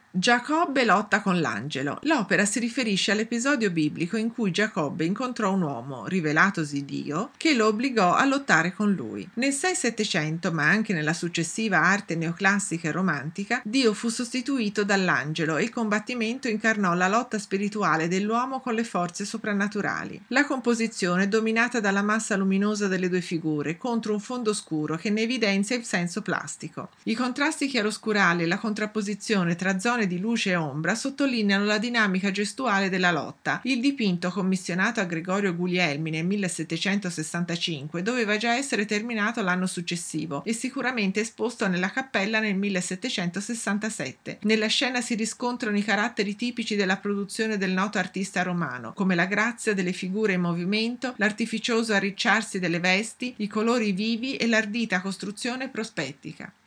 Giacobbe lotta con l'angelo. L'opera si riferisce all'episodio biblico in cui Giacobbe incontrò un uomo, rivelatosi Dio, che lo obbligò a lottare con lui. Nel 6-700, ma anche nella successiva arte neoclassica e romantica, Dio fu sostituito dall'angelo e il combattimento incarnò la lotta spirituale dell'uomo con le forze soprannaturali. La composizione è dominata dalla massa luminosa delle due figure contro un fondo scuro che ne evidenzia il senso plastico. I contrasti chiaroscurali e la contrapposizione tra zone di luce e ombra sottolineano la dinamica gestuale della lotta. Il dipinto, commissionato a Gregorio Guglielmi nel 1765, doveva già essere terminato l'anno successivo e sicuramente esposto nella cappella nel 1767. Nella scena si riscontrano i caratteri tipici della produzione del noto artista romano, come la grazia delle figure in movimento, l'artificioso arricciarsi delle vesti, i colori vivi e l'ardita costruzione prospettica.